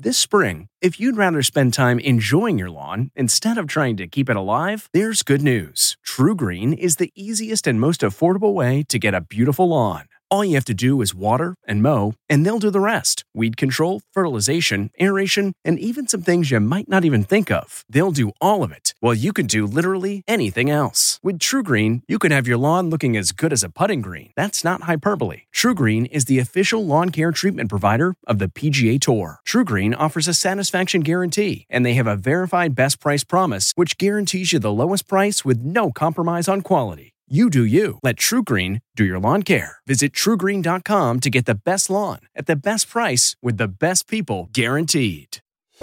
This spring, if you'd rather spend time enjoying your lawn instead of trying to keep it alive, there's good news. TruGreen is the easiest and most affordable way to get a beautiful lawn. All you have to do is water and mow, and they'll do the rest. Weed control, fertilization, aeration, and even some things you might not even think of. They'll do all of it, while you can do literally anything else. With TruGreen, you can have your lawn looking as good as a putting green. That's not hyperbole. TruGreen is the official lawn care treatment provider of the PGA Tour. TruGreen offers a satisfaction guarantee, and they have a verified best price promise, which guarantees you the lowest price with no compromise on quality. You do you. Let TruGreen do your lawn care. Visit TruGreen.com to get the best lawn at the best price with the best people guaranteed.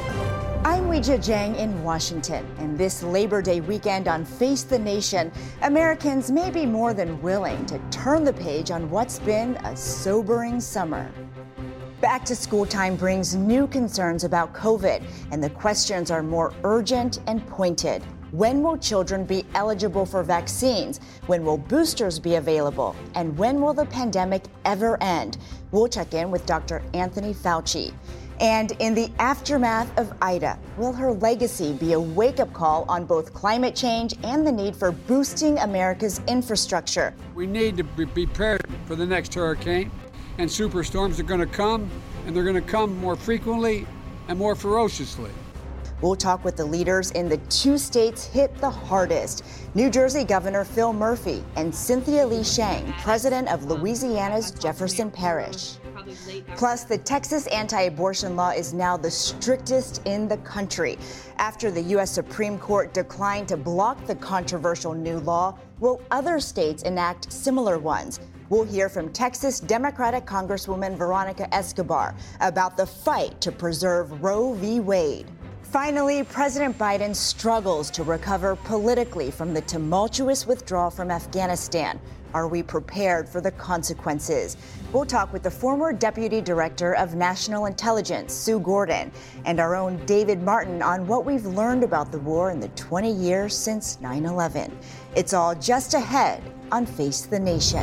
I'm Weijia Jiang in Washington, and this Labor Day weekend on Face the Nation, Americans may be more than willing to turn the page on what's been a sobering summer. Back to school time brings new concerns about COVID, and the questions are more urgent and pointed. When will children be eligible for vaccines? When will boosters be available? And when will the pandemic ever end? We'll check in with Dr. Anthony Fauci. And in the aftermath of Ida, will her legacy be a wake-up call on both climate change and the need for boosting America's infrastructure? We need to be prepared for the next hurricane, and superstorms are going to come, and they're going to come more frequently and more ferociously. We'll talk with the leaders in the two states hit the hardest, New Jersey Governor Phil Murphy and Cynthia Lee Shang, president of Louisiana's Jefferson Parish. Plus, the Texas anti-abortion law is now the strictest in the country. After the U.S. Supreme Court declined to block the controversial new law, will other states enact similar ones? We'll hear from Texas Democratic Congresswoman Veronica Escobar about the fight to preserve Roe v. Wade. Finally, President Biden struggles to recover politically from the tumultuous withdrawal from Afghanistan. Are we prepared for the consequences? We'll talk with the former Deputy Director of National Intelligence, Sue Gordon, and our own David Martin on what we've learned about the war in the 20 years since 9/11. It's all just ahead on Face the Nation.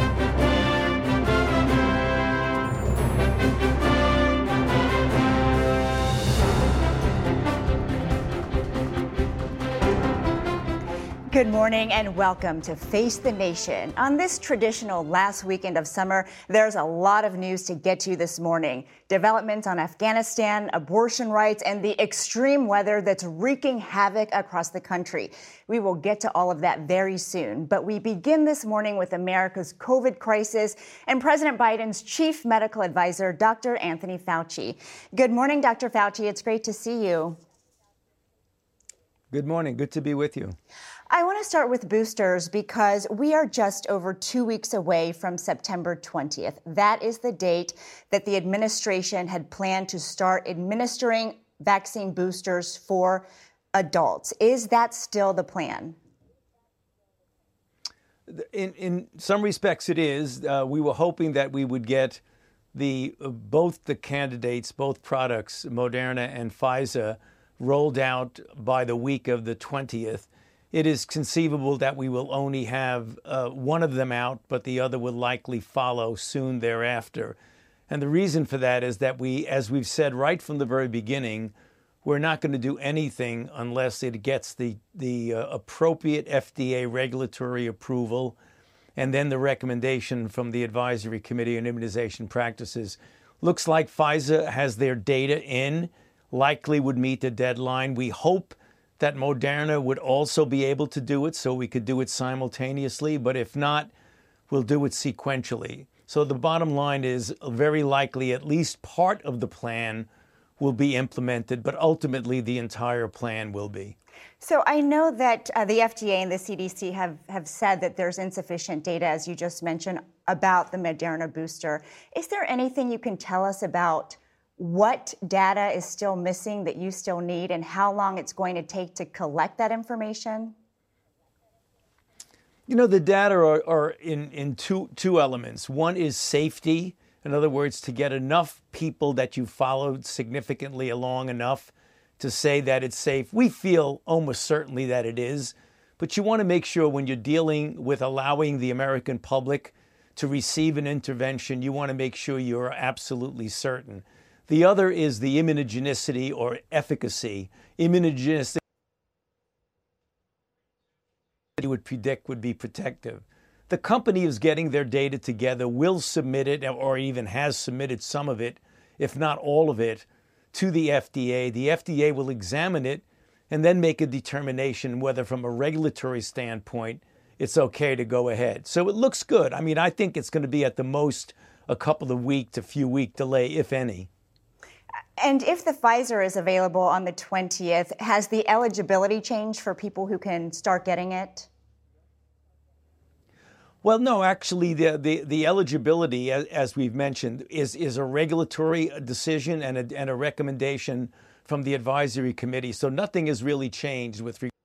Good morning and welcome to Face the Nation. On this traditional last weekend of summer, there's a lot of news to get to this morning. Developments on Afghanistan, abortion rights, and the extreme weather that's wreaking havoc across the country. We will get to all of that very soon, but we begin this morning with America's COVID crisis and President Biden's chief medical advisor, Dr. Anthony Fauci. Good morning, Dr. Fauci. It's great to see you. Good morning. Good to be with you. I want to start with boosters because we are just over 2 weeks away from September 20th. That is the date that the administration had planned to start administering vaccine boosters for adults. Is that still the plan? In some respects, it is. We were hoping that we would get both the candidates, both products, Moderna and Pfizer, rolled out by the week of the 20th. It is conceivable that we will only have one of them out, but the other will likely follow soon thereafter. And the reason for that is that as we've said right from the very beginning, we're not going to do anything unless it gets the appropriate FDA regulatory approval and then the recommendation from the Advisory Committee on Immunization Practices. Looks like Pfizer has their data in, likely would meet the deadline. We hope that Moderna would also be able to do it so we could do it simultaneously, but if not, we'll do it sequentially. So the bottom line is very likely at least part of the plan will be implemented, but ultimately the entire plan will be. So I know that the FDA and the CDC have said that there's insufficient data, as you just mentioned, about the Moderna booster. Is there anything you can tell us about what data is still missing that you still need and how long it's going to take to collect that information? You know, the data are in two elements. One is safety. In other words, to get enough people that you followed significantly along enough to say that it's safe. We feel almost certainly that it is. But you want to make sure when you're dealing with allowing the American public to receive an intervention, you want to make sure you're absolutely certain. The other is the immunogenicity or efficacy. Immunogenicity would predict would be protective. The company is getting their data together, will submit it, or even has submitted some of it, if not all of it, to the FDA. The FDA will examine it and then make a determination whether from a regulatory standpoint it's okay to go ahead. So it looks good. I mean, I think it's going to be at the most a couple of week to few week delay, if any. And if the Pfizer is available on the 20th, has the eligibility changed for people who can start getting it? Well, no, actually, the eligibility, as we've mentioned, is a regulatory decision and a recommendation from the advisory committee. So nothing has really changed with regard.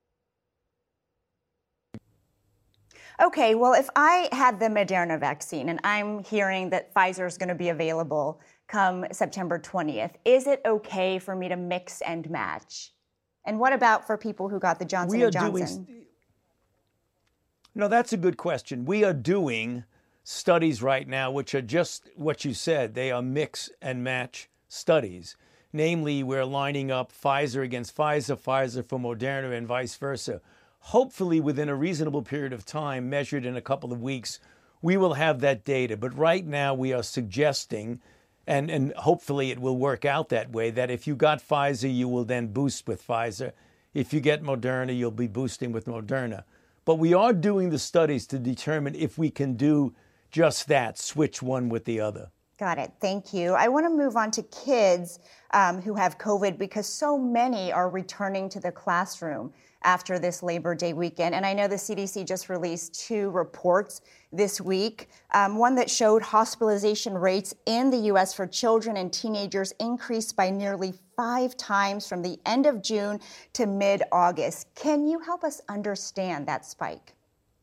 Okay, well, if I had the Moderna vaccine and I'm hearing that Pfizer is going to be available come September 20th, is it okay for me to mix and match? And what about for people who got the Johnson & Johnson? No, that's a good question. We are doing studies right now, which are just what you said. They are mix and match studies. Namely, we're lining up Pfizer against Pfizer, Pfizer for Moderna, and vice versa. Hopefully, within a reasonable period of time, measured in a couple of weeks, we will have that data. But right now, we are suggesting, and hopefully it will work out that way, that if you got Pfizer, you will then boost with Pfizer. If you get Moderna, you'll be boosting with Moderna. But we are doing the studies to determine if we can do just that, switch one with the other. Got it. Thank you. I want to move on to kids who have COVID because so many are returning to the classroom after this Labor Day weekend. And I know the CDC just released 2 reports this week, one that showed hospitalization rates in the U.S. for children and teenagers increased by nearly 5 times from the end of June to mid-August. Can you help us understand that spike?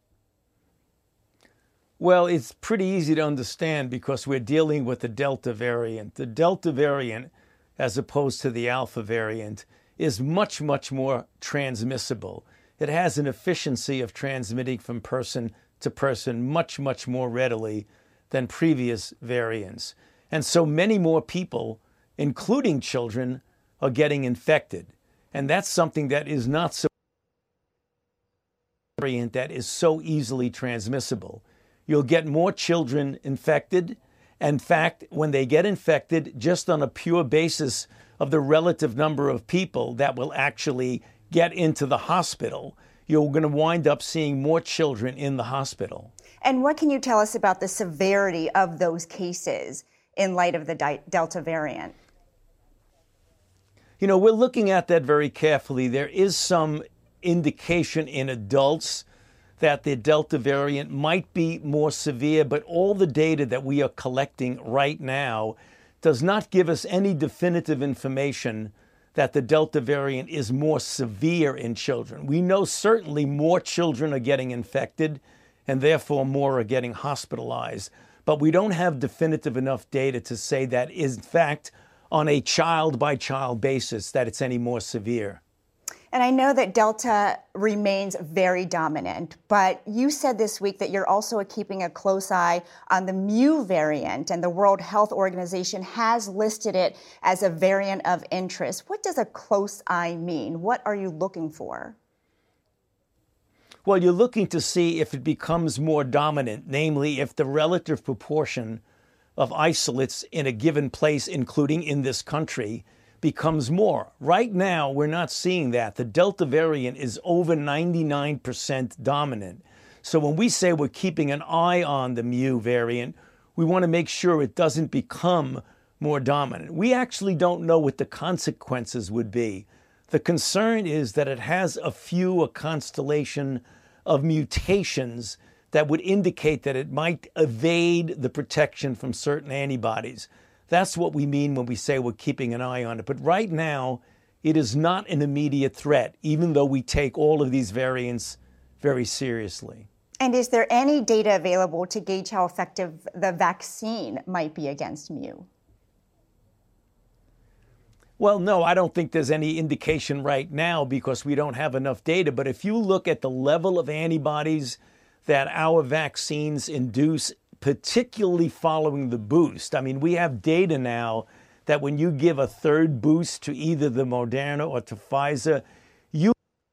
Well, it's pretty easy to understand because we're dealing with the Delta variant. The Delta variant, as opposed to the Alpha variant, is much, much more transmissible. It has an efficiency of transmitting from person to person much, much more readily than previous variants. And so many more people, including children, are getting infected. And that's something that is not so variant that is so easily transmissible. You'll get more children infected. In fact, when they get infected, just on a pure basis of the relative number of people that will actually get into the hospital, you're going to wind up seeing more children in the hospital. And what can you tell us about the severity of those cases in light of the Delta variant? You know, we're looking at that very carefully. There is some indication in adults that the Delta variant might be more severe, but all the data that we are collecting right now does not give us any definitive information that the Delta variant is more severe in children. We know certainly more children are getting infected and therefore more are getting hospitalized, but we don't have definitive enough data to say that is in fact on a child-by-child basis that it's any more severe. And I know that Delta remains very dominant, but you said this week that you're also keeping a close eye on the Mu variant, and the World Health Organization has listed it as a variant of interest. What does a close eye mean? What are you looking for? Well, you're looking to see if it becomes more dominant, namely if the relative proportion of isolates in a given place, including in this country, becomes more. Right now, we're not seeing that. The Delta variant is over 99% dominant. So when we say we're keeping an eye on the Mu variant, we want to make sure it doesn't become more dominant. We actually don't know what the consequences would be. The concern is that it has a constellation of mutations that would indicate that it might evade the protection from certain antibodies. That's what we mean when we say we're keeping an eye on it. But right now, it is not an immediate threat, even though we take all of these variants very seriously. And is there any data available to gauge how effective the vaccine might be against Mu? Well, no, I don't think there's any indication right now because we don't have enough data. But if you look at the level of antibodies that our vaccines induce, particularly following the boost. I mean, we have data now that when you give a third boost to either the Moderna or to Pfizer, you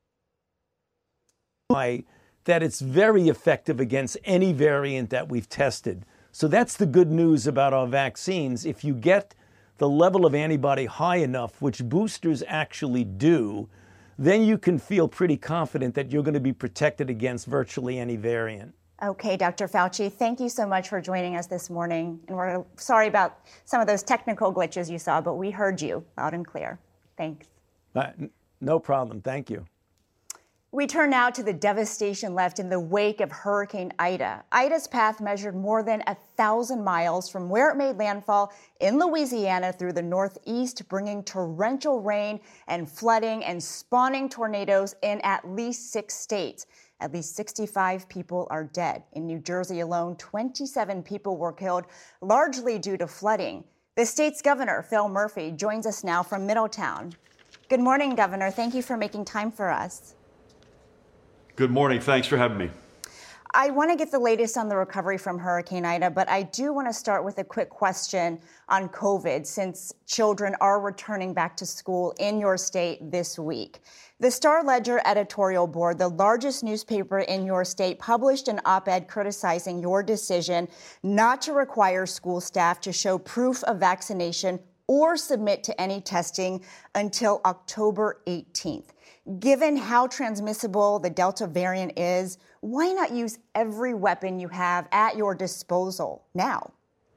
know that it's very effective against any variant that we've tested. So that's the good news about our vaccines. If you get the level of antibody high enough, which boosters actually do, then you can feel pretty confident that you're going to be protected against virtually any variant. Okay, Dr. Fauci, thank you so much for joining us this morning. And we're sorry about some of those technical glitches you saw, but we heard you loud and clear. Thanks. No problem. Thank you. We turn now to the devastation left in the wake of Hurricane Ida. Ida's path measured more than 1,000 miles from where it made landfall in Louisiana through the Northeast, bringing torrential rain and flooding and spawning tornadoes in at least 6 states. At least 65 people are dead. In New Jersey alone, 27 people were killed, largely due to flooding. The state's governor, Phil Murphy, joins us now from Middletown. Good morning, Governor. Thank you for making time for us. Good morning. Thanks for having me. I want to get the latest on the recovery from Hurricane Ida, but I do want to start with a quick question on COVID, since children are returning back to school in your state this week. The Star-Ledger editorial board, the largest newspaper in your state, published an op-ed criticizing your decision not to require school staff to show proof of vaccination or submit to any testing until October 18th. Given how transmissible the Delta variant is, why not use every weapon you have at your disposal now?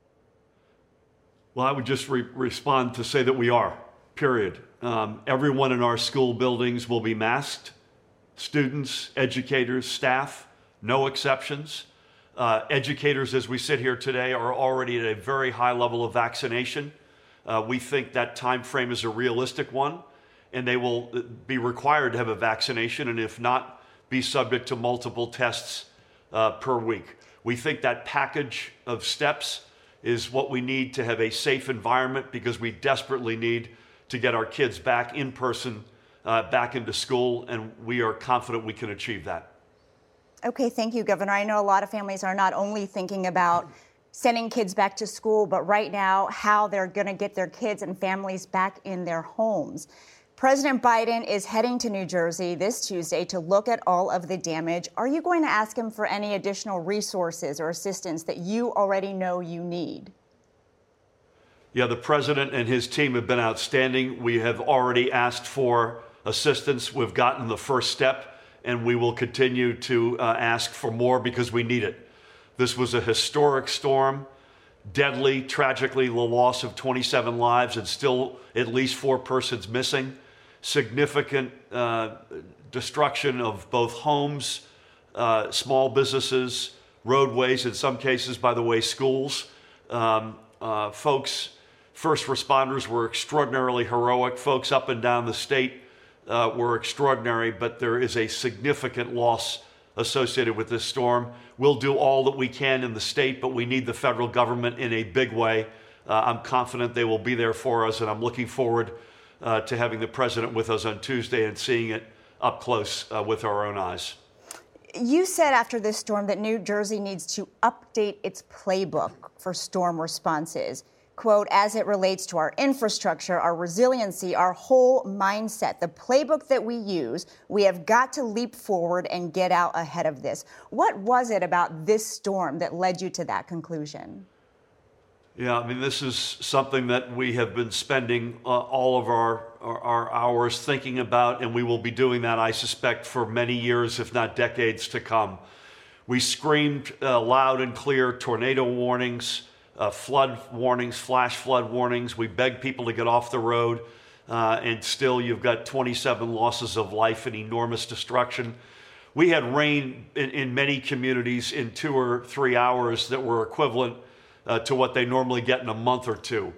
Well, I would just respond to say that we are, period. Everyone in our school buildings will be masked. Students, educators, staff, no exceptions. Educators, as we sit here today, are already at a very high level of vaccination. We think that time frame is a realistic one, and they will be required to have a vaccination, and if not, be subject to multiple tests per week. We think that package of steps is what we need to have a safe environment, because we desperately need to get our kids back in person, back into school, and we are confident we can achieve that. Okay, thank you, Governor. I know a lot of families are not only thinking about sending kids back to school, but right now how they're going to get their kids and families back in their homes. President Biden is heading to New Jersey this Tuesday to look at all of the damage. Are you going to ask him for any additional resources or assistance that you already know you need? Yeah, the president and his team have been outstanding. We have already asked for assistance. We've gotten the first step, and we will continue to ask for more because we need it. This was a historic storm, deadly, tragically, the loss of 27 lives and still at least 4 persons missing. Significant destruction of both homes, small businesses, roadways, in some cases, by the way, schools. Folks, first responders were extraordinarily heroic. Folks up and down the state were extraordinary, but there is a significant loss associated with this storm. We'll do all that we can in the state, but we need the federal government in a big way. I'm confident they will be there for us, and I'm looking forward to having the president with us on Tuesday and seeing it up close with our own eyes. You said after this storm that New Jersey needs to update its playbook for storm responses. Quote, as it relates to our infrastructure, our resiliency, our whole mindset, the playbook that we use, we have got to leap forward and get out ahead of this. What was it about this storm that led you to that conclusion? Yeah, I mean, this is something that we have been spending all of our hours thinking about, and we will be doing that, I suspect, for many years, if not decades to come. We screamed loud and clear tornado warnings, flood warnings, flash flood warnings. We begged people to get off the road, and still you've got 27 losses of life and enormous destruction. We had rain in many communities in 2 or 3 hours that were equivalent to what they normally get in a month or two.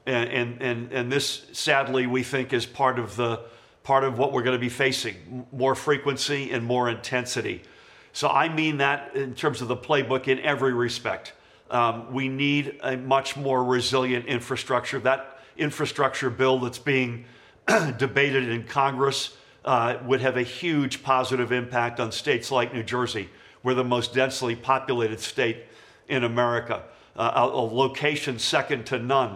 And this, sadly, we think is part of what we're going to be facing, more frequency and more intensity. So I mean that in terms of the playbook in every respect. We need a much more resilient infrastructure. That infrastructure bill that's being debated in Congress would have a huge positive impact on states like New Jersey. We're the most densely populated state in America. A location second to none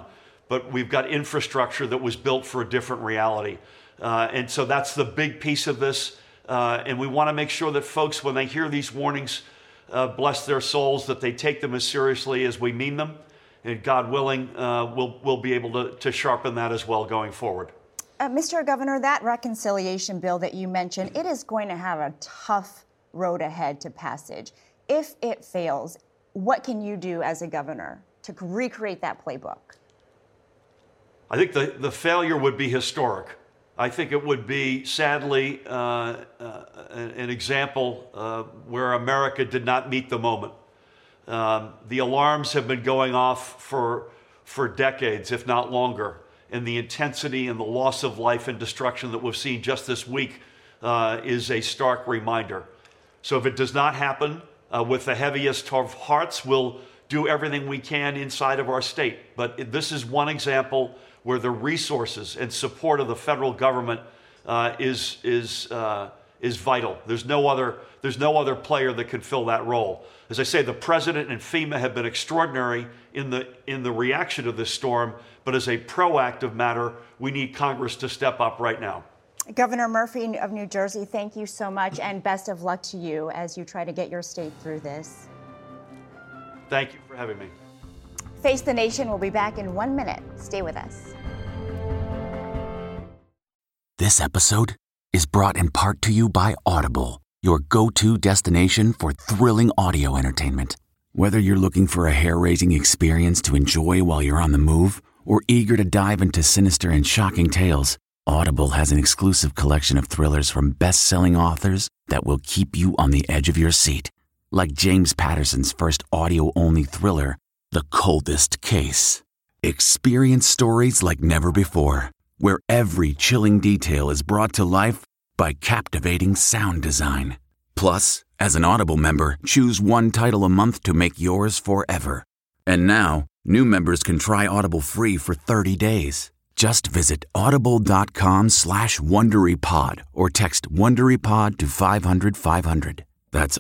but we've got infrastructure that was built for a different reality. And so that's the big piece of this. And we want to make sure that folks, when they hear these warnings, bless their souls, that they take them as seriously as we mean them. And God willing, we'll be able to sharpen that as well going forward. Mr. Governor, that reconciliation bill that you mentioned, it is going to have a tough road ahead to passage. If it fails, what can you do as a governor to recreate that playbook? I think the failure would be historic. I think it would be, sadly, an example where America did not meet the moment. The alarms have been going off for decades, if not longer, and the intensity and the loss of life and destruction that we've seen just this week is a stark reminder. So if it does not happen, with the heaviest of hearts, we'll do everything we can inside of our state. But this is one example where the resources and support of the federal government is vital. There's no other player that can fill that role. As I say, the president and FEMA have been extraordinary in the reaction to this storm, but as a proactive matter, we need Congress to step up right now. Governor Murphy of New Jersey, thank you so much, and best of luck to you as you try to get your state through this. Thank you for having me. Face the Nation will be back in 1 minute. Stay with us. This episode is brought in part to you by Audible, your go-to destination for thrilling audio entertainment. Whether you're looking for a hair-raising experience to enjoy while you're on the move or eager to dive into sinister and shocking tales, Audible has an exclusive collection of thrillers from best-selling authors that will keep you on the edge of your seat. Like James Patterson's first audio-only thriller, The Coldest Case. Experience stories like never before, where every chilling detail is brought to life by captivating sound design. Plus, as an Audible member, choose one title a month to make yours forever. And now, new members can try Audible free for 30 days. Just visit audible.com/WonderyPod or text WonderyPod to 500-500. That's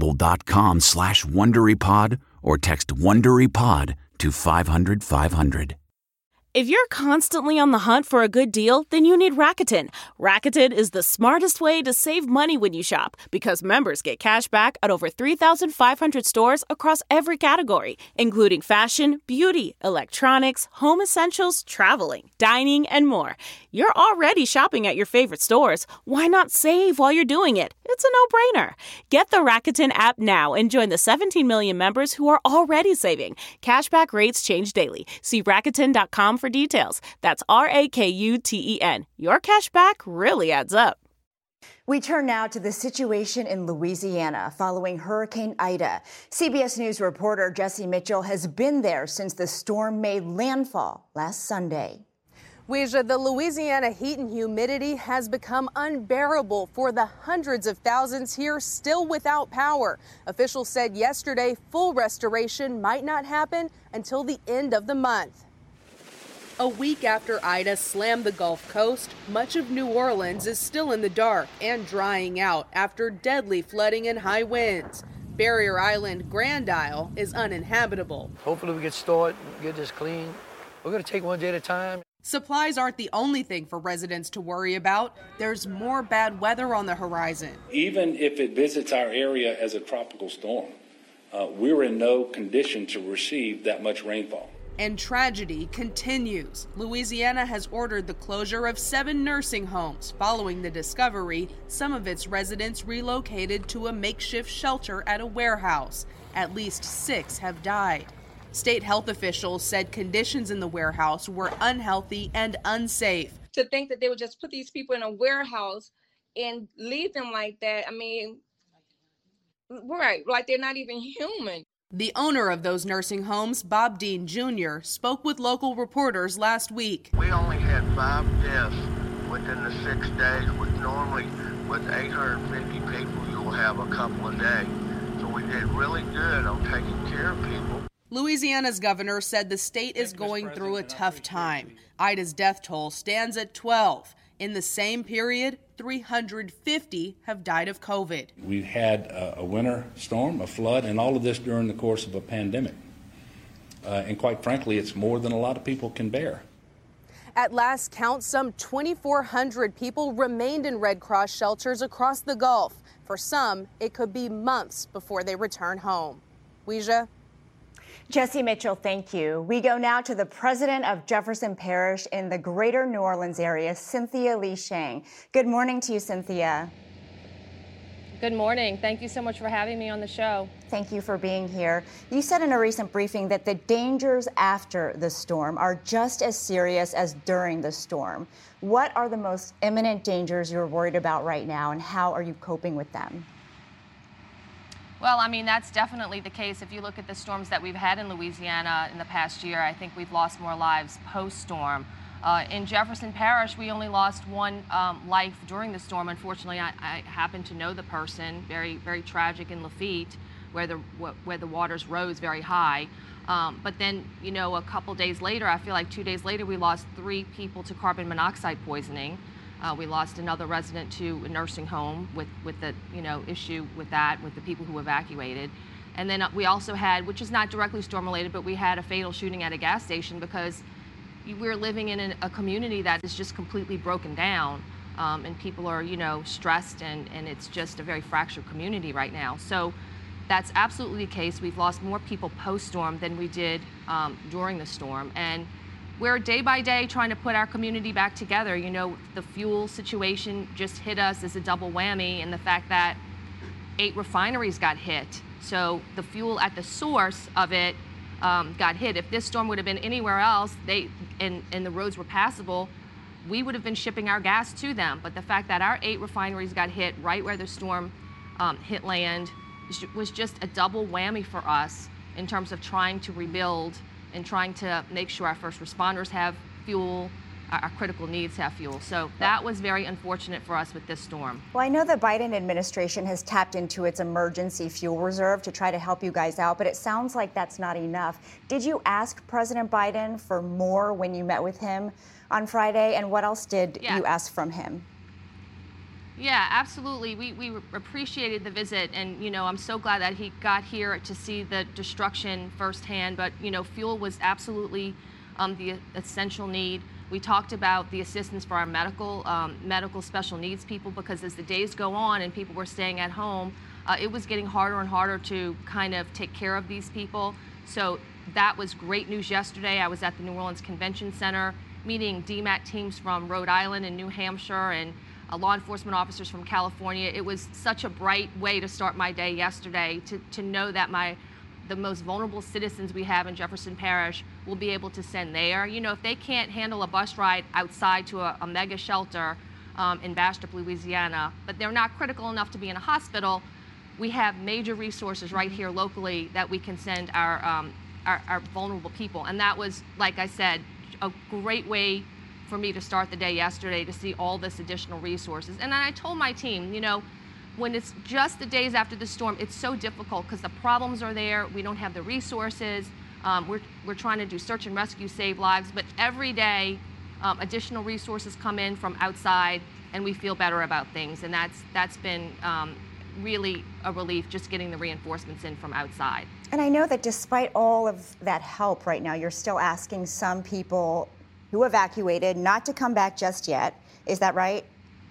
audible.com/WonderyPod or text WonderyPod to 500-500. If you're constantly on the hunt for a good deal, then you need Rakuten. Rakuten is the smartest way to save money when you shop because members get cash back at over 3,500 stores across every category, including fashion, beauty, electronics, home essentials, traveling, dining, and more. You're already shopping at your favorite stores. Why not save while you're doing it? It's a no-brainer. Get the Rakuten app now and join the 17 million members who are already saving. Cashback rates change daily. See Rakuten.com for details. That's Rakuten. Your cash back really adds up. We turn now to the situation in Louisiana following Hurricane Ida. CBS News reporter Jesse Mitchell has been there since the storm made landfall last Sunday. Weijia, the Louisiana heat and humidity has become unbearable for the hundreds of thousands here still without power. Officials said yesterday full restoration might not happen until the end of the month. A week after Ida slammed the Gulf Coast, much of New Orleans is still in the dark and drying out after deadly flooding and high winds. Barrier Island Grand Isle is uninhabitable. Hopefully we get started, get this clean. We're going to take one day at a time. Supplies aren't the only thing for residents to worry about. There's more bad weather on the horizon. Even if it visits our area as a tropical storm, we're in no condition to receive that much rainfall. And tragedy continues. Louisiana has ordered the closure of 7 nursing homes following the discovery some of its residents relocated to a makeshift shelter at a warehouse. At least 6 have died. State health officials said conditions in the warehouse were unhealthy and unsafe. To think that they would just put these people in a warehouse and leave them like that, I mean, right, like they're not even human. The owner of those nursing homes, Bob Dean Jr., spoke with local reporters last week. We only had 5 deaths within the 6 days, normally with 850 people, you'll have a couple a day. So we did really good on taking care of people. Louisiana's governor said the state is going through a tough time. Ida's death toll stands at 12. In the same period, 350 have died of COVID. We've had a winter storm, a flood, and all of this during the course of a pandemic. And quite frankly, it's more than a lot of people can bear. At last count, some 2,400 people remained in Red Cross shelters across the Gulf. For some, it could be months before they return home. Weijia? Jesse Mitchell, thank you. We go now to the president of Jefferson Parish in the greater New Orleans area, Cynthia Lee Shang. Good morning to you, Cynthia. Good morning. Thank you so much for having me on the show. Thank you for being here. You said in a recent briefing that the dangers after the storm are just as serious as during the storm. What are the most imminent dangers you're worried about right now, and how are you coping with them? Well, I mean, that's definitely the case. If you look at the storms that we've had in Louisiana in the past year, I think we've lost more lives post-storm. In Jefferson Parish, we only lost one life during the storm. Unfortunately, I happen to know the person, very, very tragic in Lafitte, where the waters rose very high. But then, you know, a couple days later, I feel like 2 days later, we lost 3 people to carbon monoxide poisoning. We lost another resident to a nursing home with the, you know, issue with that, with the people who evacuated. And then we also had, which is not directly storm related, but we had a fatal shooting at a gas station because we're living in a community that is just completely broken down, and people are, you know, stressed, and it's just a very fractured community right now. So that's absolutely the case. We've lost more people post-storm than we did during the storm. And we're day by day trying to put our community back together. You know, the fuel situation just hit us as a double whammy, and the fact that 8 refineries got hit. So the fuel at the source of it got hit. If this storm would have been anywhere else, and the roads were passable, we would have been shipping our gas to them. But the fact that our 8 refineries got hit right where the storm hit land was just a double whammy for us in terms of trying to rebuild and trying to make sure our first responders have fuel, our critical needs have fuel. So that was very unfortunate for us with this storm. Well, I know the Biden administration has tapped into its emergency fuel reserve to try to help you guys out, but it sounds like that's not enough. Did you ask President Biden for more when you met with him on Friday? And what else did you ask from him? Yeah, absolutely. We appreciated the visit, and, you know, I'm so glad that he got here to see the destruction firsthand. But, you know, fuel was absolutely the essential need. We talked about the assistance for our medical special needs people, because as the days go on and people were staying at home, it was getting harder and harder to kind of take care of these people. So that was great news yesterday. I was at the New Orleans Convention Center meeting DMAT teams from Rhode Island and New Hampshire and law enforcement officers from California. It was such a bright way to start my day yesterday, to know that the most vulnerable citizens we have in Jefferson Parish will be able to send there. You know, if they can't handle a bus ride outside to a mega shelter in Bastrop, Louisiana, but they're not critical enough to be in a hospital, we have major resources right here locally that we can send our vulnerable people. And that was, like I said, a great way for me to start the day yesterday, to see all this additional resources. And then I told my team, you know, when it's just the days after the storm, it's so difficult because the problems are there. We don't have the resources. We're trying to do search and rescue, save lives, but every day additional resources come in from outside, and we feel better about things. And that's been really a relief, just getting the reinforcements in from outside. And I know that despite all of that help right now, you're still asking some people who evacuated not to come back just yet. Is that right?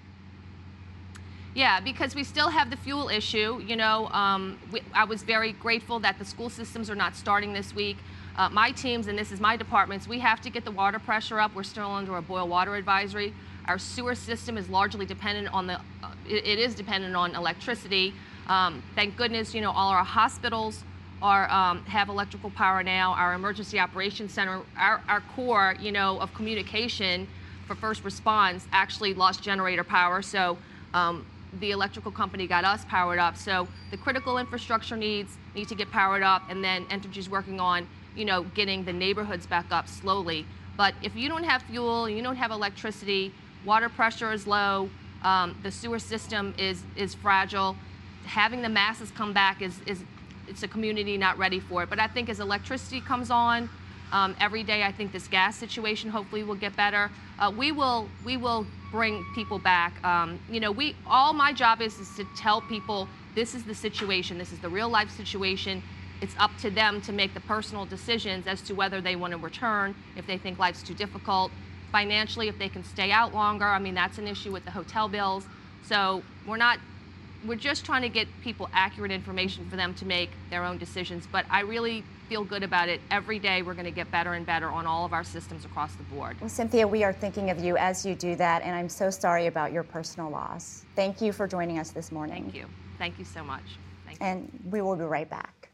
Yeah, because we still have the fuel issue. You know, I was very grateful that the school systems are not starting this week. My teams, and this is my departments, we have to get the water pressure up. We're still under a boil water advisory. Our sewer system is largely dependent on it is dependent on electricity. Thank goodness, you know, all our hospitals have electrical power now. Our emergency operations center, our core, you know, of communication for first response actually lost generator power. So the electrical company got us powered up. So the critical infrastructure need to get powered up, and then Entergy's working on, you know, getting the neighborhoods back up slowly. But if you don't have fuel, you don't have electricity, water pressure is low, the sewer system is fragile, having the masses come back it's a community not ready for it. But I think as electricity comes on every day, I think this gas situation hopefully will get better. We will bring people back. You know, all my job is to tell people this is the situation. This is the real life situation. It's up to them to make the personal decisions as to whether they want to return, if they think life's too difficult, financially, if they can stay out longer. I mean, that's an issue with the hotel bills. So we're just trying to get people accurate information for them to make their own decisions. But I really feel good about it. Every day we're going to get better and better on all of our systems across the board. Well, Cynthia, we are thinking of you as you do that, and I'm so sorry about your personal loss. Thank you for joining us this morning. Thank you. Thank you so much. Thank you. And we will be right back.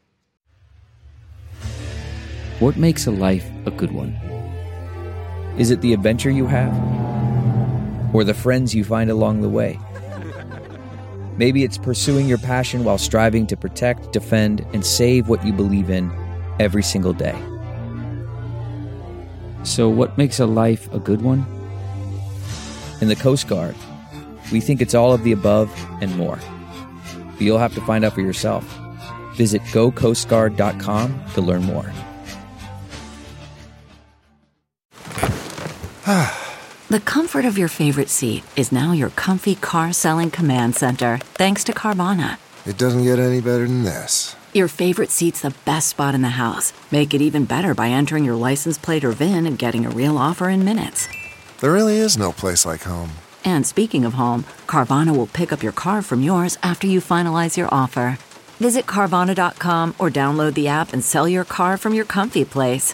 What makes a life a good one? Is it the adventure you have? Or the friends you find along the way? Maybe it's pursuing your passion while striving to protect, defend, and save what you believe in every single day. So what makes a life a good one? In the Coast Guard, we think it's all of the above and more. But you'll have to find out for yourself. Visit gocoastguard.com to learn more. The comfort of your favorite seat is now your comfy car-selling command center, thanks to Carvana. It doesn't get any better than this. Your favorite seat's the best spot in the house. Make it even better by entering your license plate or VIN and getting a real offer in minutes. There really is no place like home. And speaking of home, Carvana will pick up your car from yours after you finalize your offer. Visit Carvana.com or download the app and sell your car from your comfy place.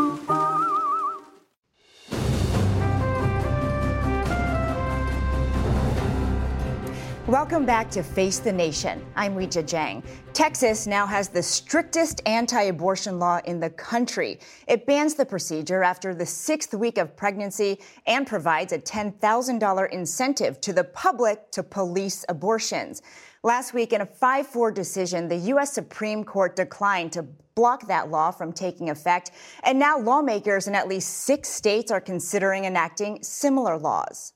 Welcome back to Face the Nation. I'm Weijia Jiang. Texas now has the strictest anti-abortion law in the country. It bans the procedure after the 6th week of pregnancy and provides a $10,000 incentive to the public to police abortions. Last week, in a 5-4 decision, the U.S. Supreme Court declined to block that law from taking effect, and now lawmakers in at least 6 states are considering enacting similar laws.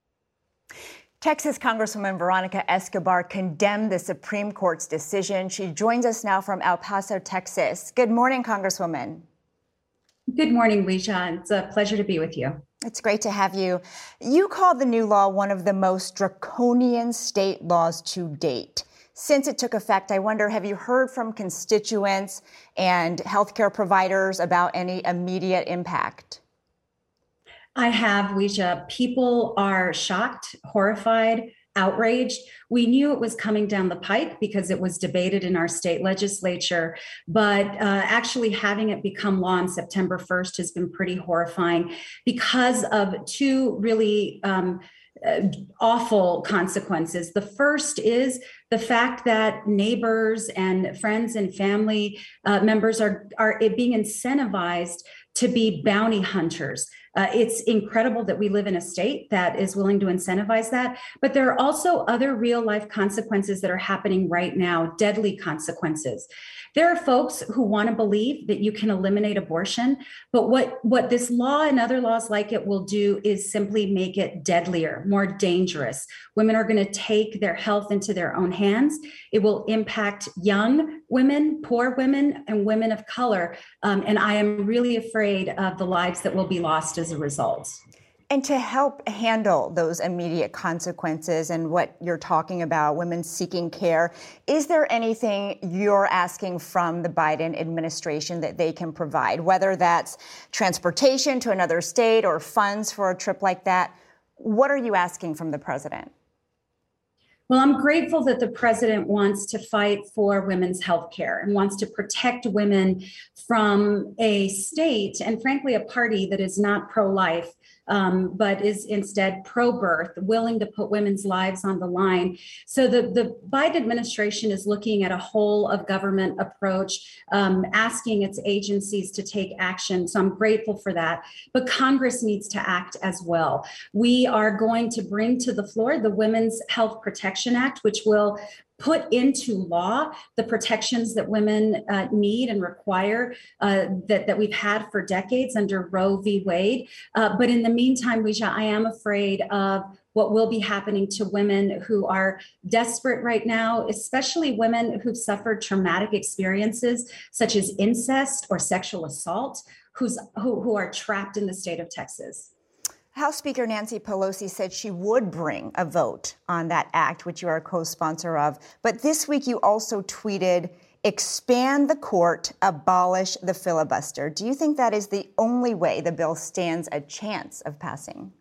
Texas Congresswoman Veronica Escobar condemned the Supreme Court's decision. She joins us now from El Paso, Texas. Good morning, Congresswoman. Good morning, Weijia. It's a pleasure to be with you. It's great to have you. You called the new law one of the most draconian state laws to date. Since it took effect, I wonder, have you heard from constituents and healthcare providers about any immediate impact? I have, Weijia. People are shocked, horrified, outraged. We knew it was coming down the pike because it was debated in our state legislature, but actually having it become law on September 1st has been pretty horrifying because of 2 really awful consequences. The first is the fact that neighbors and friends and family members are being incentivized to be bounty hunters. It's incredible that we live in a state that is willing to incentivize that, but there are also other real life consequences that are happening right now, deadly consequences. There are folks who want to believe that you can eliminate abortion, but what this law and other laws like it will do is simply make it deadlier, more dangerous. Women are going to take their health into their own hands. It will impact young women, poor women, and women of color. And I am really afraid of the lives that will be lost as a result. And to help handle those immediate consequences and what you're talking about, women seeking care, is there anything you're asking from the Biden administration that they can provide, whether that's transportation to another state or funds for a trip like that? What are you asking from the president? Well, I'm grateful that the president wants to fight for women's health care and wants to protect women from a state and, frankly, a party that is not pro-life, but is instead pro-birth, willing to put women's lives on the line. So the Biden administration is looking at a whole of government approach, asking its agencies to take action. So I'm grateful for that. But Congress needs to act as well. We are going to bring to the floor the Women's Health Protection Act, which will put into law the protections that women need and require that we've had for decades under Roe v. Wade. But in the meantime, Weijia, I am afraid of what will be happening to women who are desperate right now, especially women who've suffered traumatic experiences such as incest or sexual assault, who are trapped in the state of Texas. House Speaker Nancy Pelosi said she would bring a vote on that act, which you are a co-sponsor of. But this week you also tweeted, expand the court, abolish the filibuster. Do you think that is the only way the bill stands a chance of passing?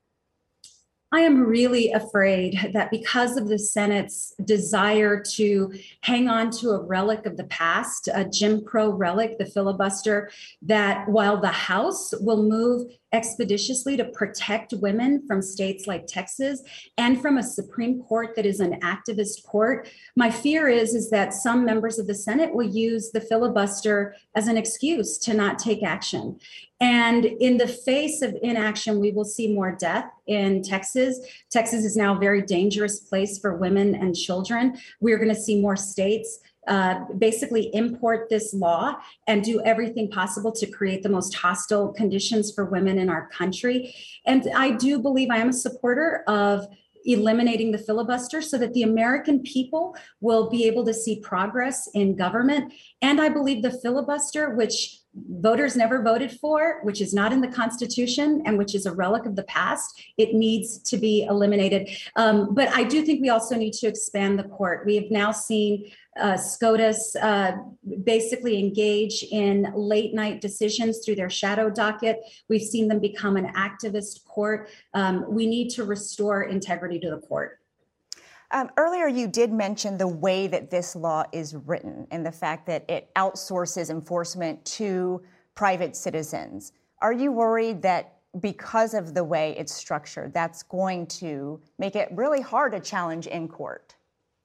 I am really afraid that because of the Senate's desire to hang on to a relic of the past, a Jim Crow relic, the filibuster, that while the House will move expeditiously to protect women from states like Texas and from a Supreme Court that is an activist court, my fear is that some members of the Senate will use the filibuster as an excuse to not take action. And in the face of inaction, we will see more death in Texas. Texas is now a very dangerous place for women and children. We're going to see more states basically import this law and do everything possible to create the most hostile conditions for women in our country. And I do believe I am a supporter of eliminating the filibuster so that the American people will be able to see progress in government. And I believe the filibuster, which voters never voted for, which is not in the Constitution and which is a relic of the past, it needs to be eliminated. But I do think we also need to expand the court. We have now seen SCOTUS basically engage in late night decisions through their shadow docket. We've seen them become an activist court. We need to restore integrity to the court. Earlier, you did mention the way that this law is written and the fact that it outsources enforcement to private citizens. Are you worried that because of the way it's structured, that's going to make it really hard to challenge in court?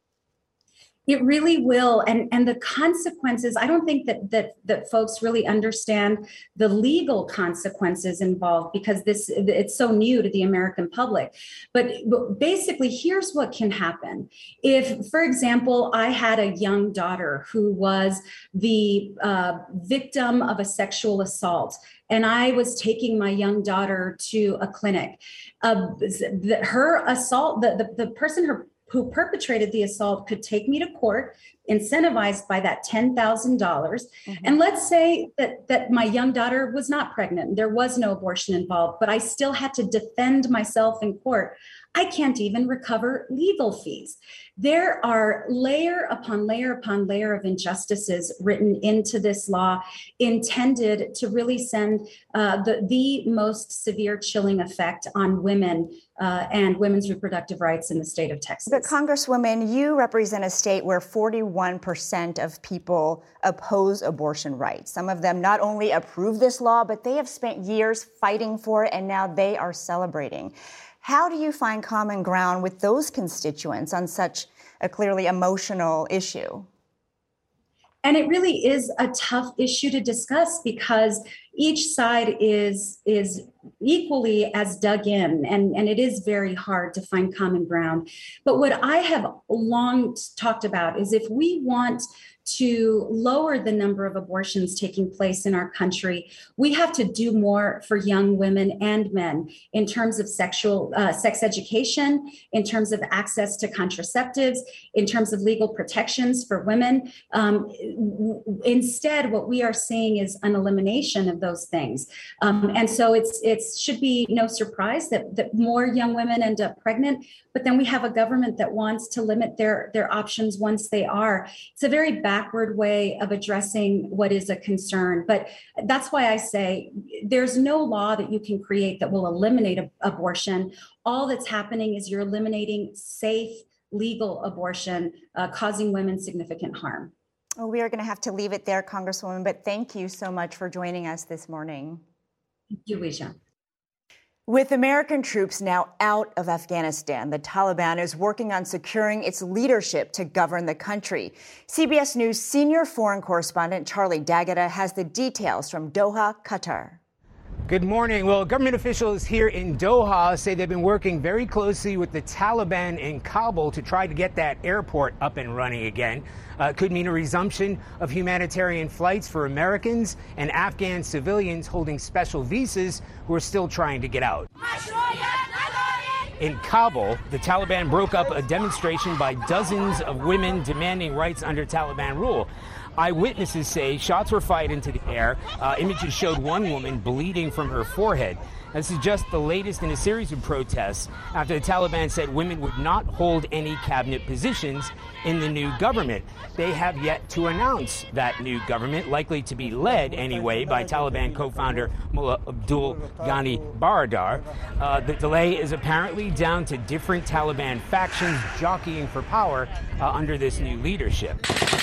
It really will. And the consequences, I don't think that folks really understand the legal consequences involved because it's so new to the American public. But basically, here's what can happen. If, for example, I had a young daughter who was the victim of a sexual assault, and I was taking my young daughter to a clinic, her assault, the person who perpetrated the assault could take me to court, incentivized by that $10,000. Mm-hmm. And let's say that my young daughter was not pregnant. There was no abortion involved, but I still had to defend myself in court. I can't even recover legal fees. There are layer upon layer upon layer of injustices written into this law intended to really send the most severe chilling effect on women and women's reproductive rights in the state of Texas. But Congresswoman, you represent a state where 41% of people oppose abortion rights. Some of them not only approve this law, but they have spent years fighting for it, and now they are celebrating. How do you find common ground with those constituents on such a clearly emotional issue? And it really is a tough issue to discuss because each side is equally as dug in, and it is very hard to find common ground. But what I have long talked about is if we want to lower the number of abortions taking place in our country, we have to do more for young women and men in terms of sex education, in terms of access to contraceptives, in terms of legal protections for women. Instead, what we are seeing is an elimination of those things. And so it should be no surprise that more young women end up pregnant, but then we have a government that wants to limit their options once they are. It's a very backward way of addressing what is a concern. But that's why I say there's no law that you can create that will eliminate abortion. All that's happening is you're eliminating safe, legal abortion, causing women significant harm. Well, we are going to have to leave it there, Congresswoman, but thank you so much for joining us this morning. Thank you, Weijia. With American troops now out of Afghanistan, the Taliban is working on securing its leadership to govern the country. CBS News senior foreign correspondent Charlie D'Agata has the details from Doha, Qatar. Good morning. Well, government officials here in Doha say they've been working very closely with the Taliban in Kabul to try to get that airport up and running again. Could mean a resumption of humanitarian flights for Americans and Afghan civilians holding special visas who are still trying to get out. In Kabul, the Taliban broke up a demonstration by dozens of women demanding rights under Taliban rule. Eyewitnesses say shots were fired into the air. Images showed one woman bleeding from her forehead. This is just the latest in a series of protests after the Taliban said women would not hold any cabinet positions in the new government. They have yet to announce that new government, likely to be led anyway by Taliban co-founder Mullah Abdul Ghani Baradar. The delay is apparently down to different Taliban factions jockeying for power under this new leadership.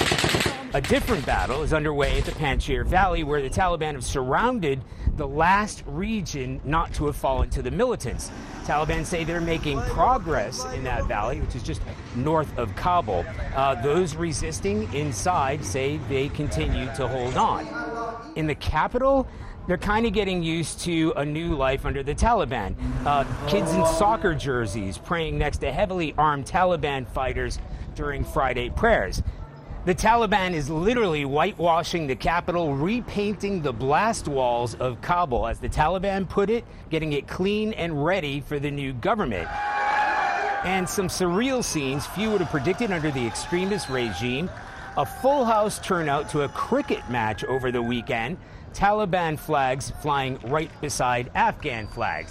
A different battle is underway at the Panjshir Valley, where the Taliban have surrounded the last region not to have fallen to the militants. Taliban say they're making progress in that valley, which is just north of Kabul. Those resisting inside say they continue to hold on. In the capital, they're kind of getting used to a new life under the Taliban. Kids in soccer jerseys praying next to heavily armed Taliban fighters during Friday prayers. The Taliban is literally whitewashing the capital, repainting the blast walls of Kabul, as the Taliban put it, getting it clean and ready for the new government. And some surreal scenes few would have predicted under the extremist regime. A full house turnout to a cricket match over the weekend. Taliban flags flying right beside Afghan flags.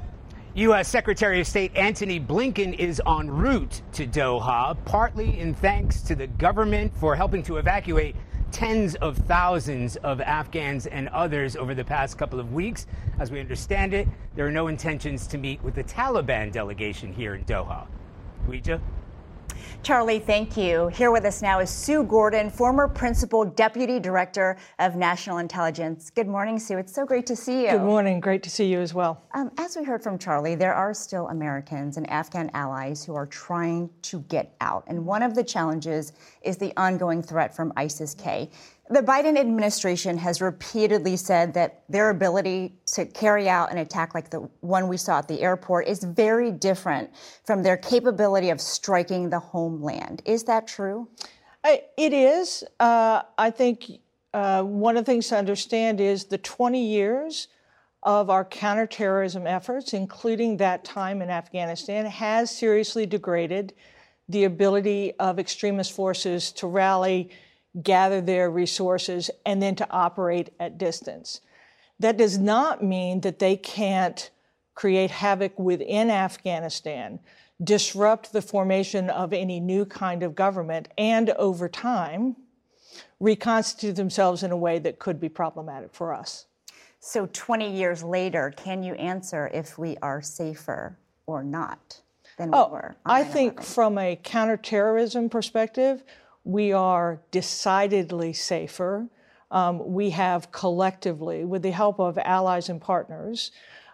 U.S. Secretary of State Antony Blinken is en route to Doha, partly in thanks to the government for helping to evacuate tens of thousands of Afghans and others over the past couple of weeks. As we understand it, there are no intentions to meet with the Taliban delegation here in Doha. Ouija? Charlie, thank you. Here with us now is Sue Gordon, former Principal Deputy Director of National Intelligence. Good morning, Sue. It's so great to see you. Good morning. Great to see you as well. As we heard from Charlie, there are still Americans and Afghan allies who are trying to get out. And one of the challenges is the ongoing threat from ISIS-K. The Biden administration has repeatedly said that their ability to carry out an attack like the one we saw at the airport is very different from their capability of striking the homeland. Is that true? It is. I think one of the things to understand is the 20 years of our counterterrorism efforts, including that time in Afghanistan, has seriously degraded the ability of extremist forces to rally, gather their resources, and then to operate at distance. That does not mean that they can't create havoc within Afghanistan, disrupt the formation of any new kind of government, and over time, reconstitute themselves in a way that could be problematic for us. So 20 years later, can you answer if we are safer or not than we were? I think from a counterterrorism perspective, we are decidedly safer. We have collectively, with the help of allies and partners,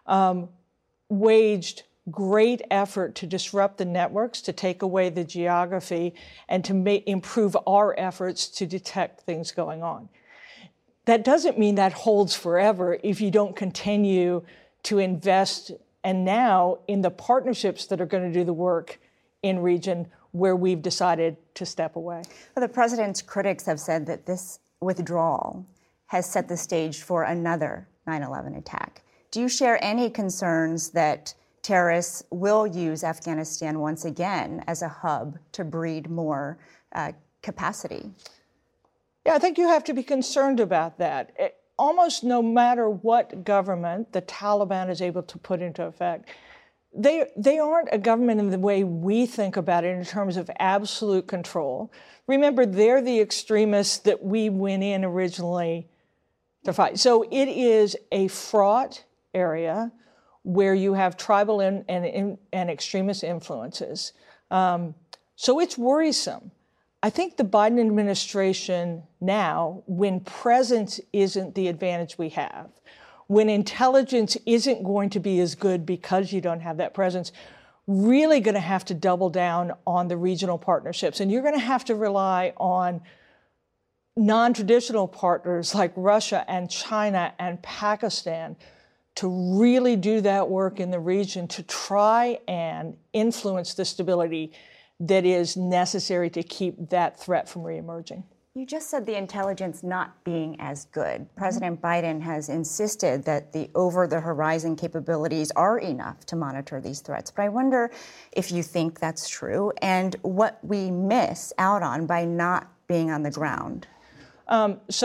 waged great effort to disrupt the networks, to take away the geography, and to improve our efforts to detect things going on. That doesn't mean that holds forever if you don't continue to invest, and now in the partnerships that are going to do the work in region where we've decided to step away. Well, the president's critics have said that this withdrawal has set the stage for another 9/11 attack. Do you share any concerns that terrorists will use Afghanistan once again as a hub to breed more capacity? Yeah, I think you have to be concerned about that. Almost no matter what government the Taliban is able to put into effect, they aren't a government in the way we think about it in terms of absolute control. Remember, they're the extremists that we went in originally to fight. So it is a fraught area where you have tribal and extremist influences. So it's worrisome. I think the Biden administration now, when presence isn't the advantage we have, when intelligence isn't going to be as good because you don't have that presence, really going to have to double down on the regional partnerships. And you're going to have to rely on non-traditional partners like Russia and China and Pakistan to really do that work in the region to try and influence the stability that is necessary to keep that threat from reemerging. You just said the intelligence not being as good. President Biden has insisted that the over-the-horizon capabilities are enough to monitor these threats. But I wonder if you think that's true and what we miss out on by not being on the ground. So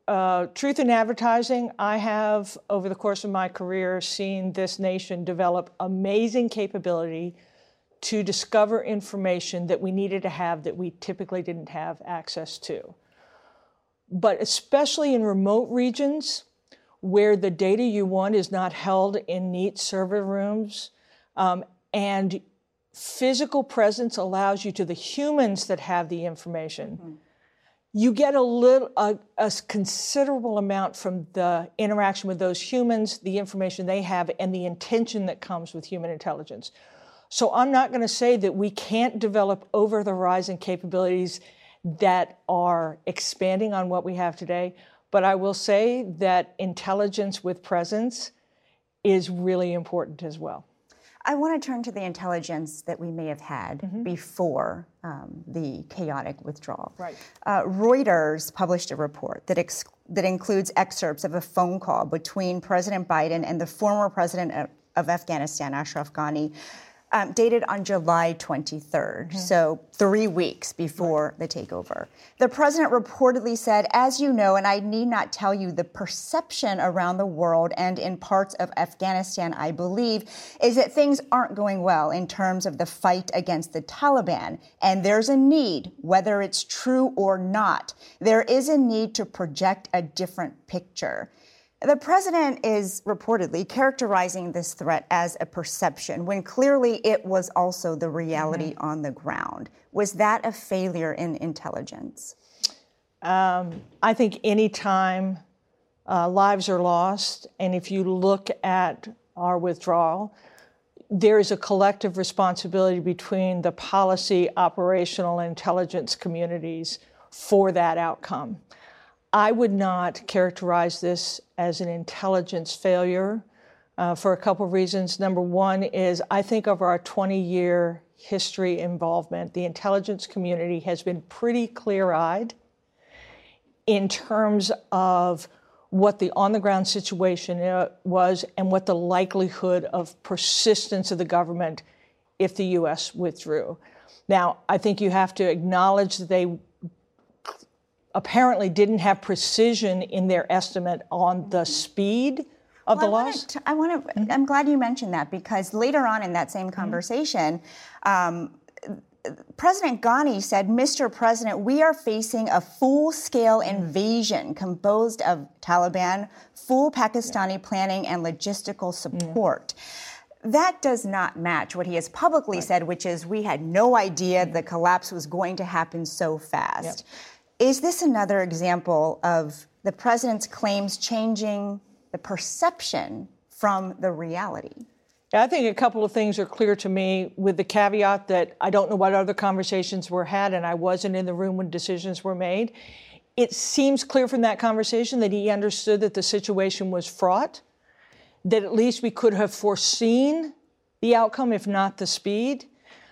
truth in advertising, I have, over the course of my career, seen this nation develop amazing capability to discover information that we needed to have that we typically didn't have access to. But especially in remote regions where the data you want is not held in neat server rooms, and physical presence allows you to the humans that have the information. You get a considerable amount from the interaction with those humans, the information they have, and the intention that comes with human intelligence. So I'm not going to say that we can't develop over-the-horizon capabilities that are expanding on what we have today, but I will say that intelligence with presence is really important as well. I want to turn to the intelligence that we may have had before the chaotic withdrawal. Right. Reuters published a report that includes excerpts of a phone call between President Biden and the former president of Afghanistan, Ashraf Ghani, dated on July 23rd, so 3 weeks before the takeover. The president reportedly said, as you know, and I need not tell you, the perception around the world and in parts of Afghanistan, I believe, is that things aren't going well in terms of the fight against the Taliban. And there's a need, whether it's true or not, there is a need to project a different picture. The president is reportedly characterizing this threat as a perception when clearly it was also the reality on the ground. Was that a failure in intelligence? I think any time lives are lost, and if you look at our withdrawal, there is a collective responsibility between the policy, operational, and intelligence communities for that outcome. I would not characterize this as an intelligence failure for a couple of reasons. Number one is I think of our 20-year history involvement, the intelligence community has been pretty clear-eyed in terms of what the on-the-ground situation was and what the likelihood of persistence of the government if the U.S. withdrew. Now, I think you have to acknowledge that they apparently didn't have precision in their estimate on the speed of the loss. I'm glad you mentioned that, because later on in that same conversation, President Ghani said, Mr. President, we are facing a full-scale invasion composed of Taliban, full Pakistani planning, and logistical support. That does not match what he has publicly said, which is we had no idea the collapse was going to happen so fast. Is this another example of the president's claims changing the perception from the reality? I think a couple of things are clear to me, with the caveat that I don't know what other conversations were had and I wasn't in the room when decisions were made. It seems clear from that conversation that he understood that the situation was fraught, that at least we could have foreseen the outcome, if not the speed.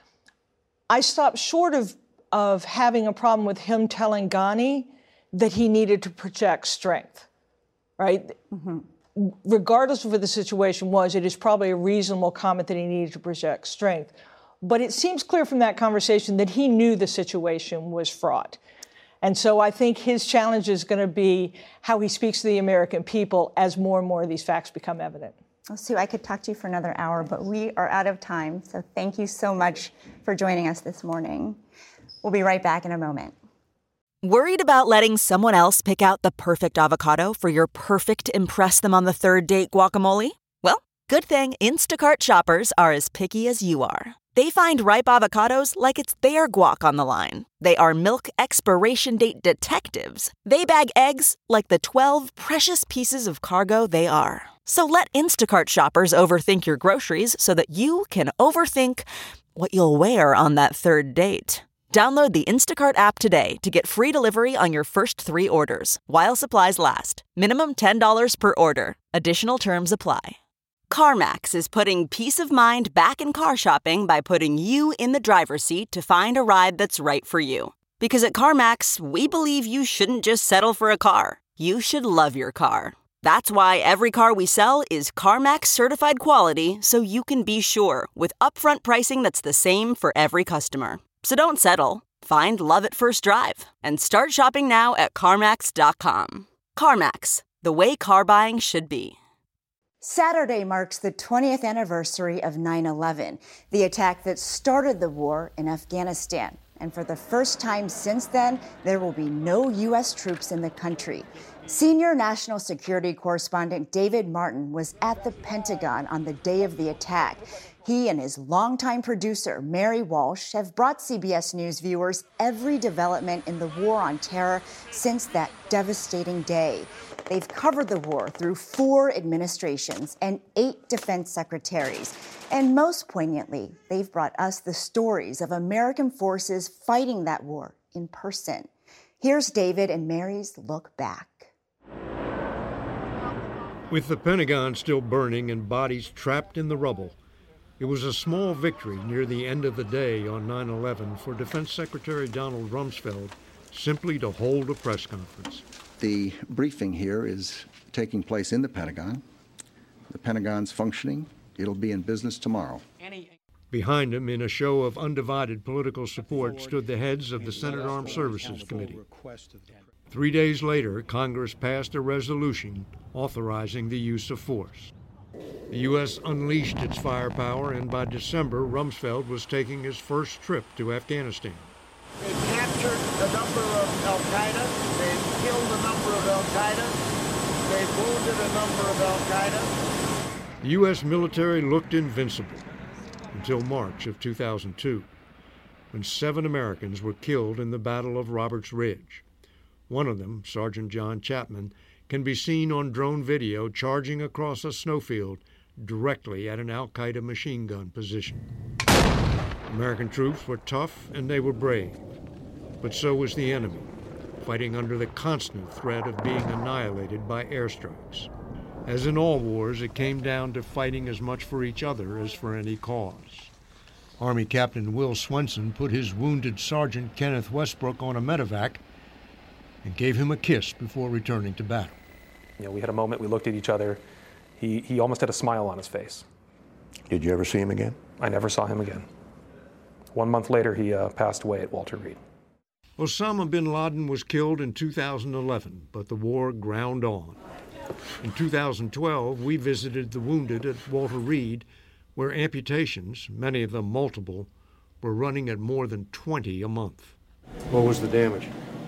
I stopped short of having a problem with him telling Ghani that he needed to project strength, right? Regardless of what the situation was, it is probably a reasonable comment that he needed to project strength. But it seems clear from that conversation that he knew the situation was fraught. And so I think his challenge is going to be how he speaks to the American people as more and more of these facts become evident. Well, Sue, I could talk to you for another hour, but we are out of time. So thank you so much for joining us this morning. We'll be right back in a moment. Worried about letting someone else pick out the perfect avocado for your perfect impress-them-on-the-third-date guacamole? Well, good thing Instacart shoppers are as picky as you are. They find ripe avocados like it's their guac on the line. They are milk expiration date detectives. They bag eggs like the 12 precious pieces of cargo they are. So let Instacart shoppers overthink your groceries so that you can overthink what you'll wear on that third date. Download the Instacart app today to get free delivery on your first 3 orders, while supplies last. Minimum $10 per order. Additional terms apply. CarMax is putting peace of mind back in car shopping by putting you in the driver's seat to find a ride that's right for you. Because at CarMax, we believe you shouldn't just settle for a car. You should love your car. That's why every car we sell is CarMax certified quality, so you can be sure with upfront pricing that's the same for every customer. So don't settle. Find love at first drive and start shopping now at CarMax.com. CarMax, the way car buying should be. Saturday marks the 20th anniversary of 9/11, the attack that started the war in Afghanistan. And for the first time since then, there will be no U.S. troops in the country. Senior national security correspondent David Martin was at the Pentagon on the day of the attack. He and his longtime producer, Mary Walsh, have brought CBS News viewers every development in the war on terror since that devastating day. They've covered the war through 4 administrations and 8 defense secretaries. And most poignantly, they've brought us the stories of American forces fighting that war in person. Here's David and Mary's look back. With the Pentagon still burning and bodies trapped in the rubble, it was a small victory near the end of the day on 9/11 for Defense Secretary Donald Rumsfeld simply to hold a press conference. The briefing here is taking place in the Pentagon. The Pentagon's functioning. It'll be in business tomorrow. Behind him, in a show of undivided political support, stood the heads of the Senate Armed Services Committee. 3 days later, Congress passed a resolution authorizing the use of force. The U.S. unleashed its firepower, and by December, Rumsfeld was taking his first trip to Afghanistan. They captured a number of al-Qaeda. They killed a number of al-Qaeda. They wounded a number of al-Qaeda. The U.S. military looked invincible until March of 2002, when 7 Americans were killed in the Battle of Roberts Ridge. One of them, Sergeant John Chapman, can be seen on drone video charging across a snowfield directly at an al-Qaeda machine gun position. American troops were tough and they were brave, but so was the enemy, fighting under the constant threat of being annihilated by airstrikes. As in all wars, it came down to fighting as much for each other as for any cause. Army Captain Will Swenson put his wounded Sergeant Kenneth Westbrook on a medevac and gave him a kiss before returning to battle. You know, we had a moment, we looked at each other. He almost had a smile on his face. Did you ever see him again? I never saw him again. 1 month later, he passed away at Walter Reed. Osama bin Laden was killed in 2011, but the war ground on. In 2012, we visited the wounded at Walter Reed, where amputations, many of them multiple, were running at more than 20 a month. What was the damage?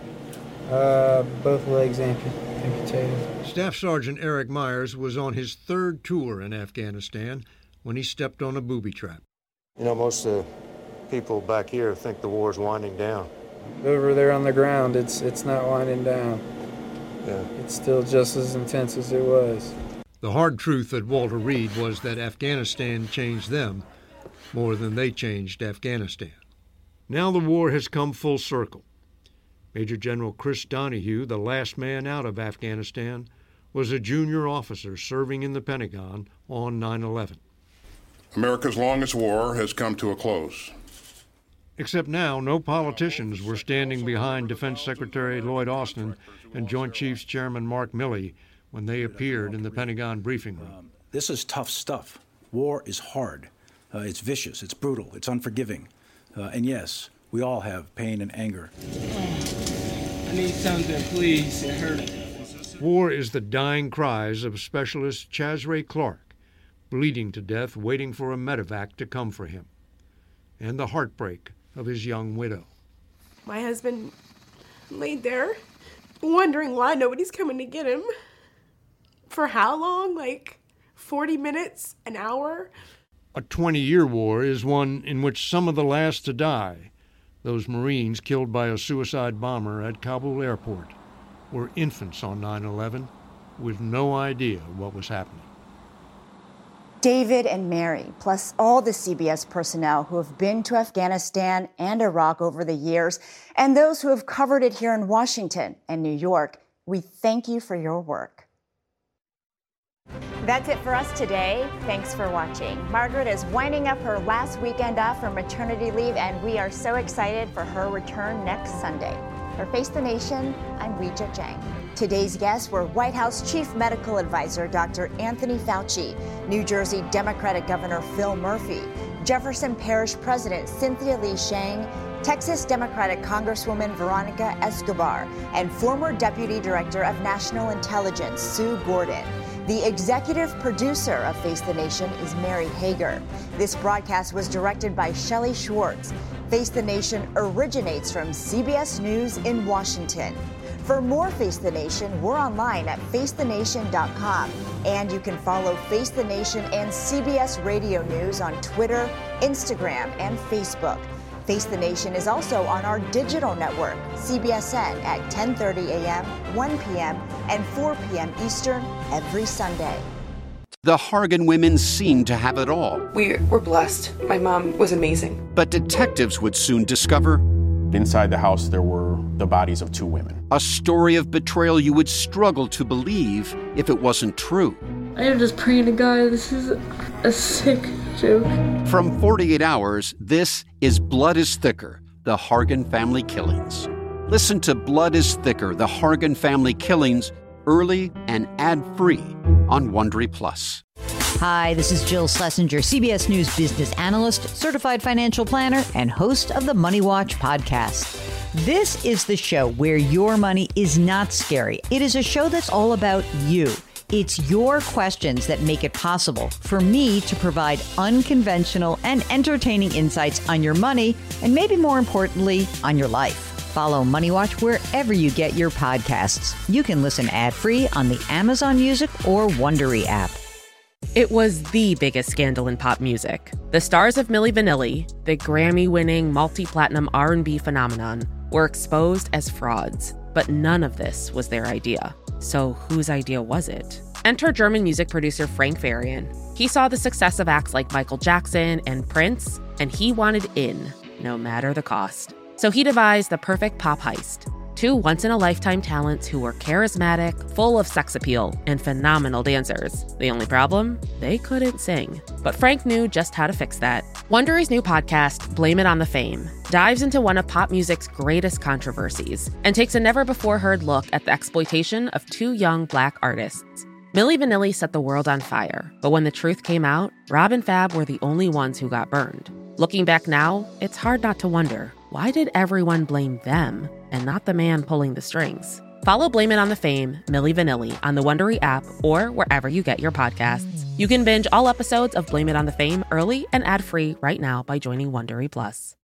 Both legs amputated. Staff Sergeant Eric Myers was on his 3rd tour in Afghanistan when he stepped on a booby trap. You know, most people back here think the war's winding down. Over there on the ground, it's not winding down. Yeah. It's still just as intense as it was. The hard truth at Walter Reed was that Afghanistan changed them more than they changed Afghanistan. Now the war has come full circle. Major General Chris Donahue, the last man out of Afghanistan, was a junior officer serving in the Pentagon on 9/11. America's longest war has come to a close. Except now, no politicians were standing behind Defense Secretary Lloyd Austin and Joint Chiefs Chairman Mark Milley when they appeared in the Pentagon briefing room. This is tough stuff. War is hard. It's vicious. It's brutal. It's unforgiving. And yes, we all have pain and anger. I need something, please. It hurts. War is the dying cries of Specialist Chazray Clark, bleeding to death, waiting for a medevac to come for him, and the heartbreak of his young widow. My husband laid there, wondering why nobody's coming to get him. For how long? Like 40 minutes, an hour? A 20-year war is one in which some of the last to die, those Marines killed by a suicide bomber at Kabul airport, were infants on 9/11 with no idea what was happening. David and Mary, plus all the CBS personnel who have been to Afghanistan and Iraq over the years, and those who have covered it here in Washington and New York, we thank you for your work. That's it for us today. Thanks for watching. Margaret is winding up her last weekend off for maternity leave, and we are so excited for her return next Sunday. For Face the Nation, I'm Weijia Jiang. Today's guests were White House Chief Medical Advisor Dr. Anthony Fauci, New Jersey Democratic Governor Phil Murphy, Jefferson Parish President Cynthia Lee Shang, Texas Democratic Congresswoman Veronica Escobar, and former Deputy Director of National Intelligence Sue Gordon. The executive producer of Face the Nation is Mary Hager. This broadcast was directed by Shelley Schwartz. Face the Nation originates from CBS News in Washington. For more Face the Nation, we're online at facethenation.com. And you can follow Face the Nation and CBS Radio News on Twitter, Instagram, and Facebook. Face the Nation is also on our digital network, CBSN, at 10:30 a.m., 1 p.m., and 4 p.m. Eastern every Sunday. The Hargan women seemed to have it all. We were blessed. My mom was amazing. But detectives would soon discover inside the house there were the bodies of 2 women. A story of betrayal you would struggle to believe if it wasn't true. I am just praying to God, this is a sick joke. From 48 Hours, this is Blood is Thicker, The Hargan Family Killings. Listen to Blood is Thicker, The Hargan Family Killings, early and ad-free on Wondery Plus. Hi, this is Jill Schlesinger, CBS News business analyst, certified financial planner, and host of the Money Watch podcast. This is the show where your money is not scary. It is a show that's all about you. It's your questions that make it possible for me to provide unconventional and entertaining insights on your money, and maybe more importantly, on your life. Follow Money Watch wherever you get your podcasts. You can listen ad-free on the Amazon Music or Wondery app. It was the biggest scandal in pop music. The stars of Milli Vanilli, the Grammy-winning multi-platinum R&B phenomenon, were exposed as frauds. But none of this was their idea. So whose idea was it? Enter German music producer Frank Farian. He saw the success of acts like Michael Jackson and Prince, and he wanted in, no matter the cost. So he devised the perfect pop heist. 2 once-in-a-lifetime talents who were charismatic, full of sex appeal, and phenomenal dancers. The only problem? They couldn't sing. But Frank knew just how to fix that. Wondery's new podcast, Blame It on the Fame, dives into one of pop music's greatest controversies and takes a never-before-heard look at the exploitation of 2 young Black artists. Milli Vanilli set the world on fire, but when the truth came out, Rob and Fab were the only ones who got burned. Looking back now, it's hard not to wonder, why did everyone blame them and not the man pulling the strings? Follow Blame It on the Fame, Milli Vanilli, on the Wondery app or wherever you get your podcasts. You can binge all episodes of Blame It on the Fame early and ad-free right now by joining Wondery Plus.